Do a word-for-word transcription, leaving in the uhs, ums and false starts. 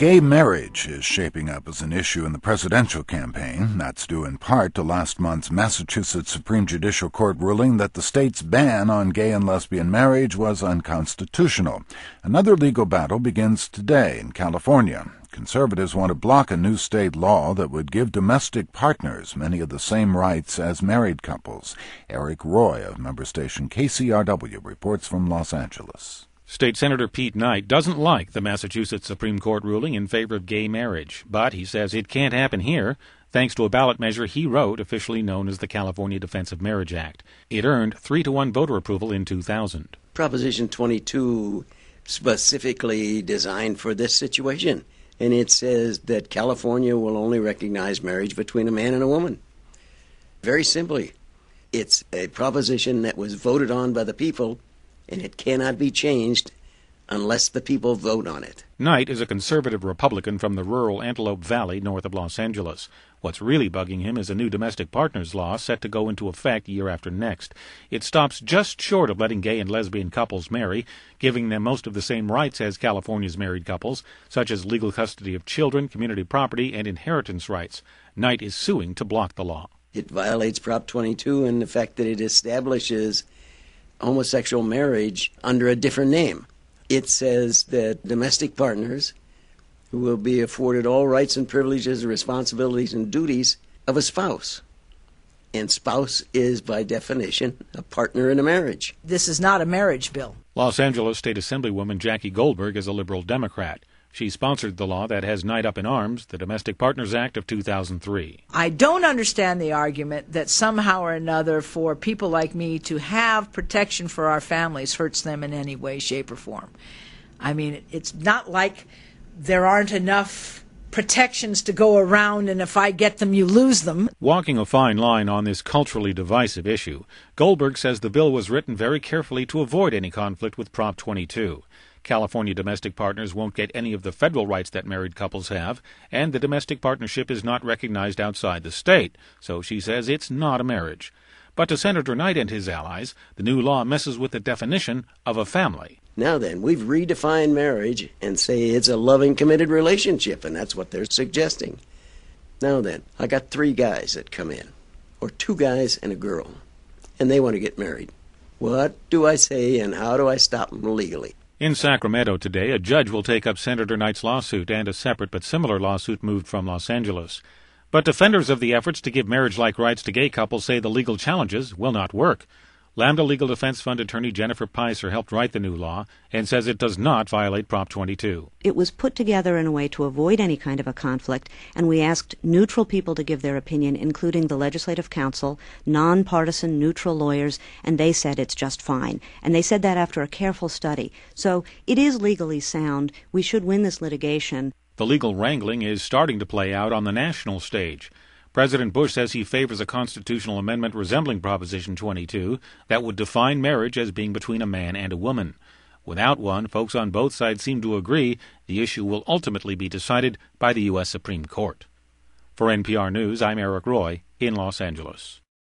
Gay marriage is shaping up as an issue in the presidential campaign. That's due in part to last month's Massachusetts Supreme Judicial Court ruling that the state's ban on gay and lesbian marriage was unconstitutional. Another legal battle begins today in California. Conservatives want to block a new state law that would give domestic partners many of the same rights as married couples. Eric Roy of member station K C R W reports from Los Angeles. State Senator Pete Knight doesn't like the Massachusetts Supreme Court ruling in favor of gay marriage, but he says it can't happen here thanks to a ballot measure he wrote, officially known as the California Defense of Marriage Act. It earned three to one voter approval in two thousand. Proposition twenty-two specifically designed for this situation, and it says that California will only recognize marriage between a man and a woman. Very simply, it's a proposition that was voted on by the people, and it cannot be changed unless the people vote on it. Knight is a conservative Republican from the rural Antelope Valley north of Los Angeles. What's really bugging him is a new domestic partners law set to go into effect year after next. It stops just short of letting gay and lesbian couples marry, giving them most of the same rights as California's married couples, such as legal custody of children, community property, and inheritance rights. Knight is suing to block the law. It violates Prop twenty-two in the fact that it establishes homosexual marriage under a different name. It says that domestic partners will be afforded all rights and privileges, responsibilities, and duties of a spouse. And spouse is, by definition, a partner in a marriage. This is not a marriage bill. Los Angeles State Assemblywoman Jackie Goldberg is a liberal Democrat. She sponsored the law that has Knight up in arms, the Domestic Partners Act of two thousand three. I don't understand the argument that somehow or another for people like me to have protection for our families hurts them in any way, shape, or form. I mean, it's not like there aren't enough protections to go around, and if I get them, you lose them. Walking a fine line on this culturally divisive issue, Goldberg says the bill was written very carefully to avoid any conflict with Prop twenty-two. California domestic partners won't get any of the federal rights that married couples have, and the domestic partnership is not recognized outside the state, so she says it's not a marriage. But to Senator Knight and his allies, the new law messes with the definition of a family. Now then, we've redefined marriage and say it's a loving, committed relationship, and that's what they're suggesting. Now then, I got three guys that come in, or two guys and a girl, and they want to get married. What do I say, and how do I stop them legally? In Sacramento today, a judge will take up Senator Knight's lawsuit and a separate but similar lawsuit moved from Los Angeles. But defenders of the efforts to give marriage-like rights to gay couples say the legal challenges will not work. Lambda Legal Defense Fund attorney Jennifer Picer helped write the new law and says it does not violate Prop twenty-two. It was put together in a way to avoid any kind of a conflict, and we asked neutral people to give their opinion, including the Legislative Council, nonpartisan neutral lawyers, and they said it's just fine. And they said that after a careful study. So it is legally sound. We should win this litigation. The legal wrangling is starting to play out on the national stage. President Bush says he favors a constitutional amendment resembling Proposition twenty-two that would define marriage as being between a man and a woman. Without one, folks on both sides seem to agree the issue will ultimately be decided by the U S Supreme Court. For N P R News, I'm Eric Roy in Los Angeles.